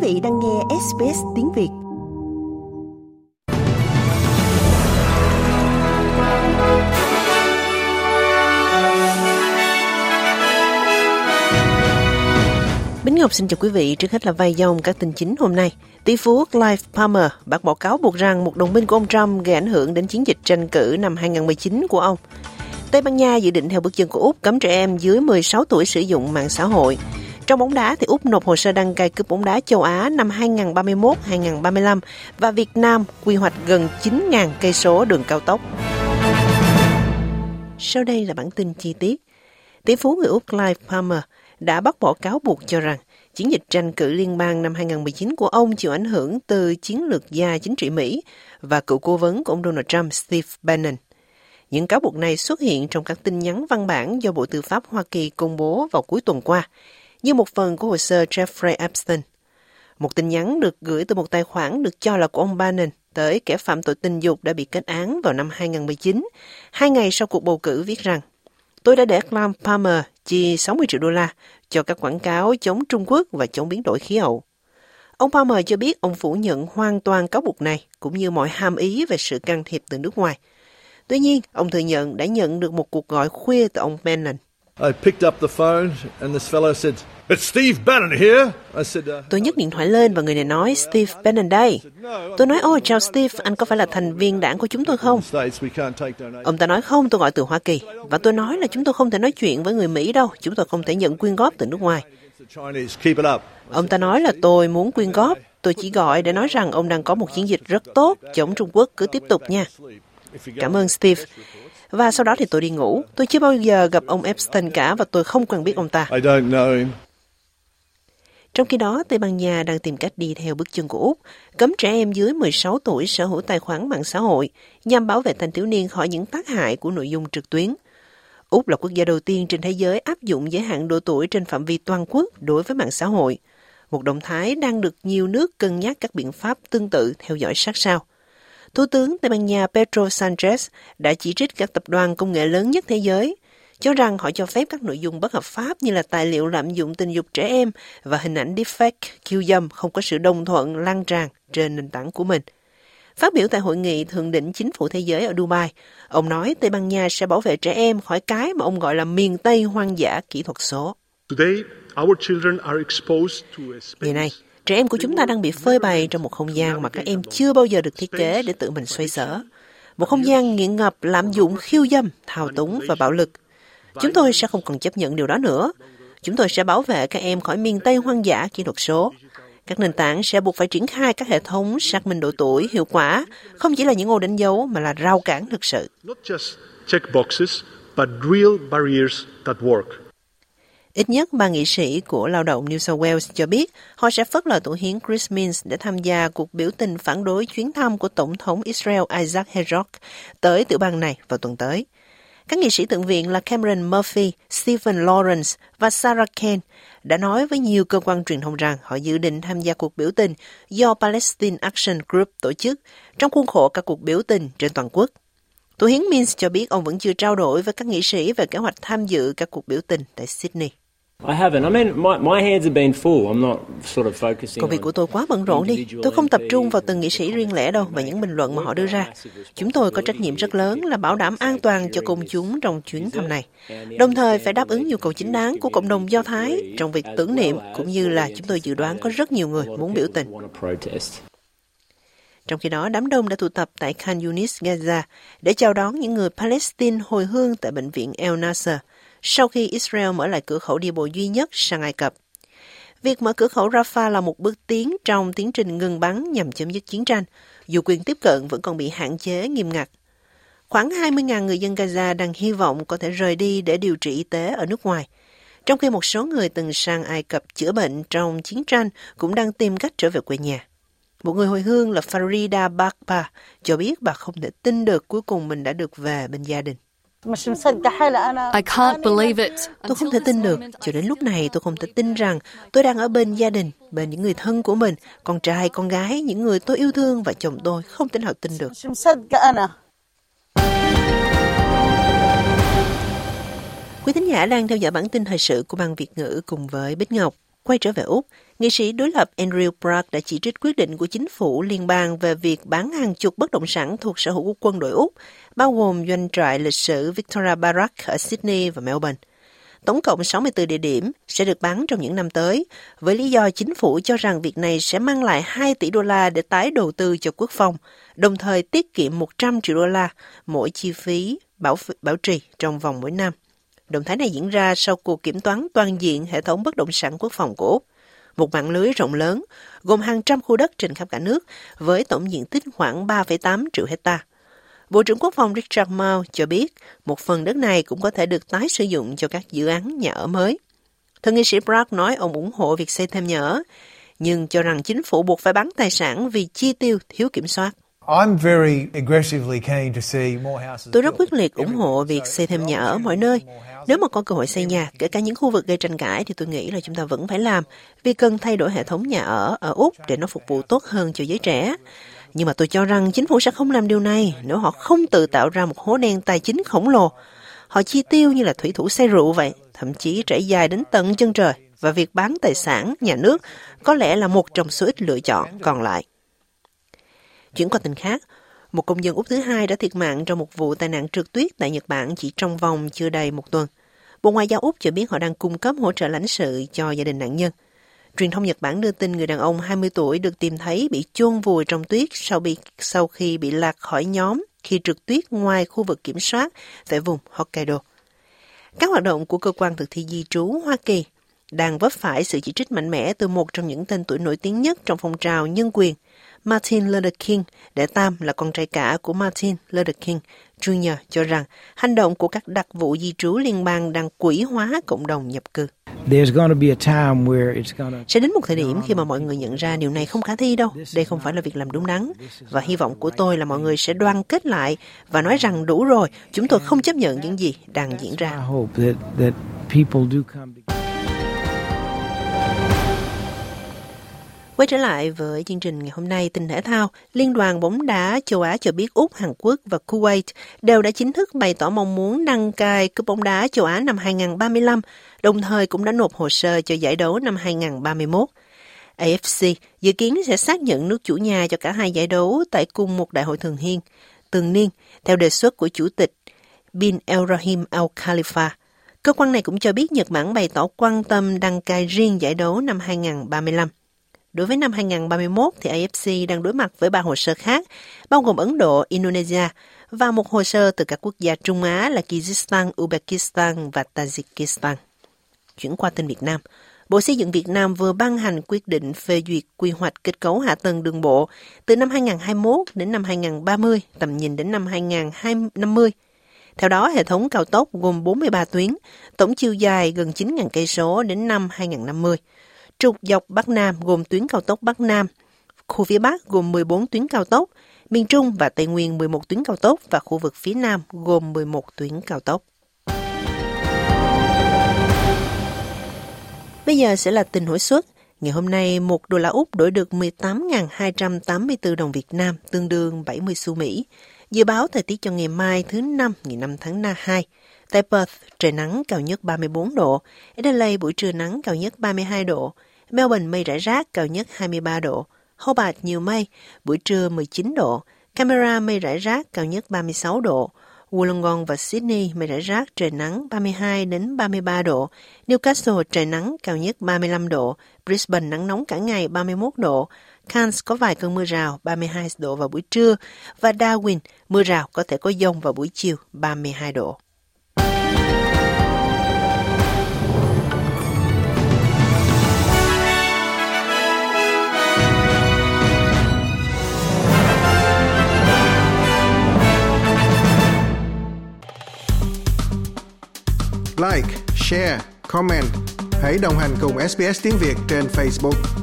vị đang nghe SBS tiếng Việt. Bính Ngọc xin chào quý vị. Trước hết là vài dòng các tin chính hôm nay. Tỷ phú Clive Palmer bác bỏ cáo buộc rằng một đồng minh của ông Trump gây ảnh hưởng đến chiến dịch tranh cử năm 2019 của ông. Tây Ban Nha dự định theo bước chân của Úc cấm trẻ em dưới 16 tuổi sử dụng mạng xã hội. Trong bóng đá thì Úc nộp hồ sơ đăng cai cúp bóng đá châu Á năm 2031-2035 và Việt Nam quy hoạch gần 9.000 cây số đường cao tốc. Sau đây là bản tin chi tiết. Tỷ phú người Úc Clive Palmer đã bác bỏ cáo buộc cho rằng chiến dịch tranh cử liên bang năm 2019 của ông chịu ảnh hưởng từ chiến lược gia chính trị Mỹ và cựu cố vấn của ông Donald Trump Steve Bannon. Những cáo buộc này xuất hiện trong các tin nhắn văn bản do Bộ Tư pháp Hoa Kỳ công bố vào cuối tuần qua, như một phần của hồ sơ Jeffrey Epstein. Một tin nhắn được gửi từ một tài khoản được cho là của ông Bannon tới kẻ phạm tội tình dục đã bị kết án vào năm 2019, 2 ngày sau cuộc bầu cử viết rằng: "Tôi đã để Clive Palmer chi 60 triệu đô la cho các quảng cáo chống Trung Quốc và chống biến đổi khí hậu." Ông Palmer cho biết ông phủ nhận hoàn toàn cáo buộc này, cũng như mọi hàm ý về sự can thiệp từ nước ngoài. Tuy nhiên, ông thừa nhận đã nhận được một cuộc gọi khuya từ ông Bannon. Tôi nhấc điện thoại lên và người này nói, "Steve Bannon đây." Tôi nói, "Ồ, chào Steve, anh có phải là thành viên đảng của chúng tôi không?" Ông ta nói, "Không, tôi gọi từ Hoa Kỳ." Và tôi nói là chúng tôi không thể nói chuyện với người Mỹ đâu, chúng tôi không thể nhận quyên góp từ nước ngoài. Ông ta nói là tôi muốn quyên góp, tôi chỉ gọi để nói rằng ông đang có một chiến dịch rất tốt chống Trung Quốc, cứ tiếp tục nha. Cảm ơn Steve. Và sau đó thì tôi đi ngủ. Tôi chưa bao giờ gặp ông Epstein cả và tôi không quen biết ông ta. Trong khi đó, Tây Ban Nha đang tìm cách đi theo bước chân của Úc, cấm trẻ em dưới 16 tuổi sở hữu tài khoản mạng xã hội nhằm bảo vệ thanh thiếu niên khỏi những tác hại của nội dung trực tuyến. Úc là quốc gia đầu tiên trên thế giới áp dụng giới hạn độ tuổi trên phạm vi toàn quốc đối với mạng xã hội, một động thái đang được nhiều nước cân nhắc các biện pháp tương tự theo dõi sát sao. Thủ tướng Tây Ban Nha Pedro Sanchez đã chỉ trích các tập đoàn công nghệ lớn nhất thế giới, cho rằng họ cho phép các nội dung bất hợp pháp như là tài liệu lạm dụng tình dục trẻ em và hình ảnh deepfake, khiêu dâm không có sự đồng thuận lan tràn trên nền tảng của mình. Phát biểu tại hội nghị thượng đỉnh chính phủ thế giới ở Dubai, ông nói Tây Ban Nha sẽ bảo vệ trẻ em khỏi cái mà ông gọi là miền Tây hoang dã kỹ thuật số. Ngày nay, trẻ em của chúng ta đang bị phơi bày trong một không gian mà các em chưa bao giờ được thiết kế để tự mình xoay sở. Một không gian nghiện ngập lạm dụng khiêu dâm, thao túng và bạo lực. Chúng tôi sẽ không còn chấp nhận điều đó nữa. Chúng tôi sẽ bảo vệ các em khỏi miền Tây hoang dã kỹ thuật số. Các nền tảng sẽ buộc phải triển khai các hệ thống xác minh độ tuổi hiệu quả, không chỉ là những ô đánh dấu mà là rào cản thực sự. Ít nhất 3 nghị sĩ của lao động New South Wales cho biết họ sẽ phớt lờ thủ hiến Chris Minns để tham gia cuộc biểu tình phản đối chuyến thăm của Tổng thống Israel Isaac Herzog tới tiểu bang này vào tuần tới. Các nghị sĩ thượng viện là Cameron Murphy, Stephen Lawrence và Sarah Kane đã nói với nhiều cơ quan truyền thông rằng họ dự định tham gia cuộc biểu tình do Palestine Action Group tổ chức trong khuôn khổ các cuộc biểu tình trên toàn quốc. Thủ hiến Minns cho biết ông vẫn chưa trao đổi với các nghị sĩ về kế hoạch tham dự các cuộc biểu tình tại Sydney. Công việc của tôi quá bận rộn đi. Tôi không tập trung vào từng nghị sĩ riêng lẻ đâu và những bình luận mà họ đưa ra. Chúng tôi có trách nhiệm rất lớn là bảo đảm an toàn cho công chúng trong chuyến thăm này. Đồng thời phải đáp ứng nhu cầu chính đáng của cộng đồng Do Thái trong việc tưởng niệm, cũng như là chúng tôi dự đoán có rất nhiều người muốn biểu tình. Trong khi đó, đám đông đã tụ tập tại Khan Yunis, Gaza để chào đón những người Palestine hồi hương tại bệnh viện El Nasser sau khi Israel mở lại cửa khẩu đi bộ duy nhất sang Ai Cập. Việc mở cửa khẩu Rafah là một bước tiến trong tiến trình ngừng bắn nhằm chấm dứt chiến tranh, dù quyền tiếp cận vẫn còn bị hạn chế nghiêm ngặt. Khoảng 20.000 người dân Gaza đang hy vọng có thể rời đi để điều trị y tế ở nước ngoài, trong khi một số người từng sang Ai Cập chữa bệnh trong chiến tranh cũng đang tìm cách trở về quê nhà. Một người hồi hương là Farida Bakpa cho biết bà không thể tin được cuối cùng mình đã được về bên gia đình. I can't believe it. Tôi không thể tin được. Cho đến lúc này tôi không thể tin rằng tôi đang ở bên gia đình, bên những người thân của mình, con trai, con gái, những người tôi yêu thương và chồng tôi. Không thể nào tin được. Quý thính giả đang theo dõi bản tin thời sự của Ban Việt ngữ cùng với Bích Ngọc. Quay trở về Úc, nghị sĩ đối lập Andrew Bragg đã chỉ trích quyết định của chính phủ liên bang về việc bán hàng chục bất động sản thuộc sở hữu của quân đội Úc, bao gồm doanh trại lịch sử Victoria Barrack ở Sydney và Melbourne. Tổng cộng 64 địa điểm sẽ được bán trong những năm tới, với lý do chính phủ cho rằng việc này sẽ mang lại 2 tỷ đô la để tái đầu tư cho quốc phòng, đồng thời tiết kiệm 100 triệu đô la mỗi chi phí bảo trì trong vòng mỗi năm. Động thái này diễn ra sau cuộc kiểm toán toàn diện hệ thống bất động sản quốc phòng của Úc, một mạng lưới rộng lớn, gồm hàng trăm khu đất trên khắp cả nước, với tổng diện tích khoảng 3,8 triệu hectare. Bộ trưởng Quốc phòng Richard Marles cho biết một phần đất này cũng có thể được tái sử dụng cho các dự án nhà ở mới. Thượng nghị sĩ Bragg nói ông ủng hộ việc xây thêm nhà ở, nhưng cho rằng chính phủ buộc phải bán tài sản vì chi tiêu thiếu kiểm soát. Tôi rất quyết liệt ủng hộ việc xây thêm nhà ở mọi nơi. Nếu mà có cơ hội xây nhà, kể cả những khu vực gây tranh cãi, thì tôi nghĩ là chúng ta vẫn phải làm, vì cần thay đổi hệ thống nhà ở Úc để nó phục vụ tốt hơn cho giới trẻ. Nhưng mà tôi cho rằng chính phủ sẽ không làm điều này nếu họ không tự tạo ra một hố đen tài chính khổng lồ. Họ chi tiêu như là thủy thủ say rượu vậy, thậm chí trải dài đến tận chân trời, và việc bán tài sản, nhà nước có lẽ là một trong số ít lựa chọn còn lại. Chuyển qua tin khác, một công dân Úc thứ hai đã thiệt mạng trong một vụ tai nạn trượt tuyết tại Nhật Bản chỉ trong vòng chưa đầy một tuần. Bộ Ngoại giao Úc cho biết họ đang cung cấp hỗ trợ lãnh sự cho gia đình nạn nhân. Truyền thông Nhật Bản đưa tin người đàn ông 20 tuổi được tìm thấy bị chôn vùi trong tuyết sau khi bị lạc khỏi nhóm khi trượt tuyết ngoài khu vực kiểm soát tại vùng Hokkaido. Các hoạt động của cơ quan thực thi di trú Hoa Kỳ đang vấp phải sự chỉ trích mạnh mẽ từ một trong những tên tuổi nổi tiếng nhất trong phong trào nhân quyền. Martin Luther King, đệ tam là con trai cả của Martin Luther King Jr. cho rằng hành động của các đặc vụ di trú liên bang đang quỷ hóa cộng đồng nhập cư. Sẽ đến một thời điểm khi mà mọi người nhận ra điều này không khả thi đâu. Đây không phải là việc làm đúng đắn. Và hy vọng của tôi là mọi người sẽ đoàn kết lại và nói rằng đủ rồi, chúng tôi không chấp nhận những gì đang diễn ra. Quay trở lại với chương trình ngày hôm nay, tin thể thao, Liên đoàn bóng đá châu Á cho biết Úc, Hàn Quốc và Kuwait đều đã chính thức bày tỏ mong muốn đăng cai Cúp bóng đá châu Á năm 2035, đồng thời cũng đã nộp hồ sơ cho giải đấu năm 2031. AFC dự kiến sẽ xác nhận nước chủ nhà cho cả hai giải đấu tại cùng một đại hội thường niên, theo đề xuất của Chủ tịch Bin Ebrahim Al Khalifa. Cơ quan này cũng cho biết Nhật Bản bày tỏ quan tâm đăng cai riêng giải đấu năm 2035. Đối với năm 2031 thì AFC đang đối mặt với 3 hồ sơ khác, bao gồm Ấn Độ, Indonesia và một hồ sơ từ các quốc gia Trung Á là Kyrgyzstan, Uzbekistan và Tajikistan. Chuyển qua tin Việt Nam, Bộ Xây dựng Việt Nam vừa ban hành quyết định phê duyệt quy hoạch kết cấu hạ tầng đường bộ từ năm 2021 đến năm 2030, tầm nhìn đến năm 2050. Theo đó, hệ thống cao tốc gồm 43 tuyến, tổng chiều dài gần 9.000 cây số đến năm 2050. Trục dọc Bắc Nam gồm tuyến cao tốc Bắc Nam, khu phía Bắc gồm 14 tuyến cao tốc, miền Trung và Tây Nguyên 11 tuyến cao tốc và khu vực phía Nam gồm 11 tuyến cao tốc. Bây giờ sẽ là tin hối suất. Ngày hôm nay, 1 đô la Úc đổi được 18.284 đồng Việt Nam, tương đương 70 xu Mỹ. Dự báo thời tiết cho ngày mai thứ Năm, ngày 5 tháng 2. Tại Perth, trời nắng, cao nhất 34 độ. Adelaide, buổi trưa nắng, cao nhất 32 độ. Melbourne, mây rải rác, cao nhất 23 độ. Hobart, nhiều mây, buổi trưa 19 độ. Canberra, mây rải rác, cao nhất 36 độ. Wollongong và Sydney, mây rải rác, trời nắng 22 đến 33 độ. Newcastle, trời nắng, cao nhất 35 độ. Brisbane, nắng nóng cả ngày 31 độ. Cairns có vài cơn mưa rào 32 độ vào buổi trưa. Và Darwin, mưa rào có thể có dông vào buổi chiều 32 độ. Like, share, comment. Hãy đồng hành cùng SBS tiếng Việt trên Facebook.